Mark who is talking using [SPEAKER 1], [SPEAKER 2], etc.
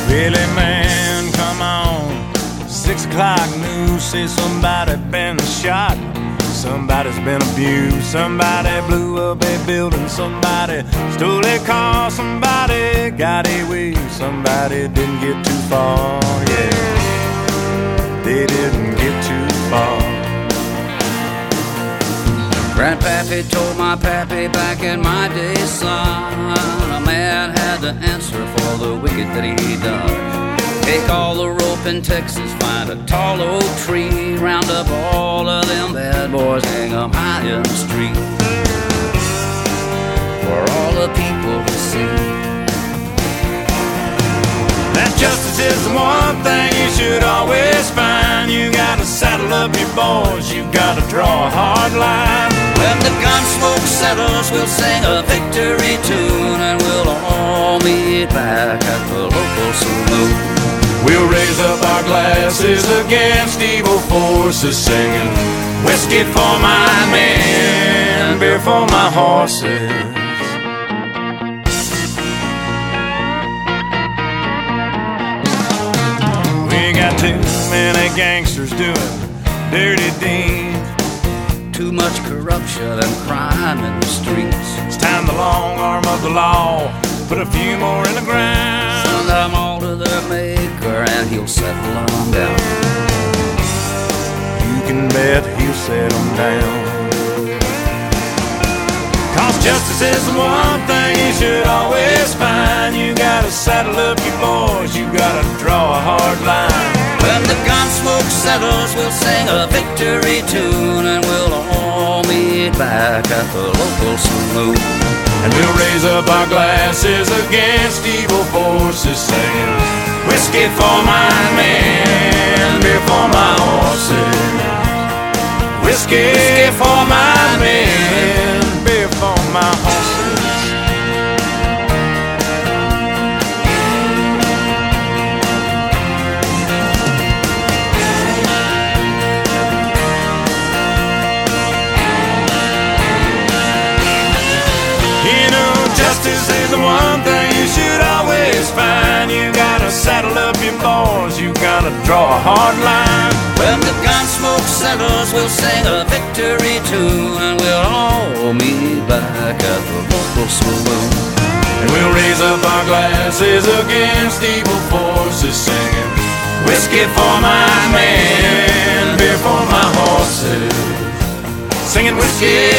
[SPEAKER 1] Billy man, come on. 6 o'clock news say somebody been shot. Somebody's been abused. Somebody blew up a building. Somebody stole a car. Somebody got away. Somebody didn't get too far. Yeah, they didn't get too far.
[SPEAKER 2] Grandpappy told my pappy back in my day, son, a man had to answer for the wicked that he done. Take all the rope in Texas, find a tall oak tree, round up all of them bad boys, hang 'em high in the street for all the people to see.
[SPEAKER 1] That justice is the one thing you should always find. You gotta saddle up your boys, you gotta draw a hard line.
[SPEAKER 2] When the gun smoke settles, we'll sing a victory tune, and we'll all meet back at the local saloon.
[SPEAKER 1] We'll raise up our glasses against evil forces, singing whiskey for my men, beer for my horses. We got too many gangsters doing dirty deeds,
[SPEAKER 2] too much corruption and crime in the streets.
[SPEAKER 1] It's time the long arm of the law put a few more in the ground.
[SPEAKER 2] Send them all to their maker and he'll settle them down.
[SPEAKER 1] You can bet he'll set them down. 'Cause justice is the one thing you should always find. You gotta saddle up your boys, you gotta draw a hard line.
[SPEAKER 2] When the gun smoke settles, we'll sing a victory tune, and we'll all meet back at the local saloon.
[SPEAKER 1] And we'll raise up our glasses against evil forces, saying whiskey for my men, beer for my horses. Whiskey for my men, beer for my horses. Justice is the one thing you should always find. You gotta saddle up your boys, you gotta draw a hard line.
[SPEAKER 2] When the gun smoke settles, we'll sing a victory tune, and we'll all meet back at the local saloon.
[SPEAKER 1] And we'll raise up our glasses against evil forces, singing whiskey for my men, beer for my horses. Singing whiskey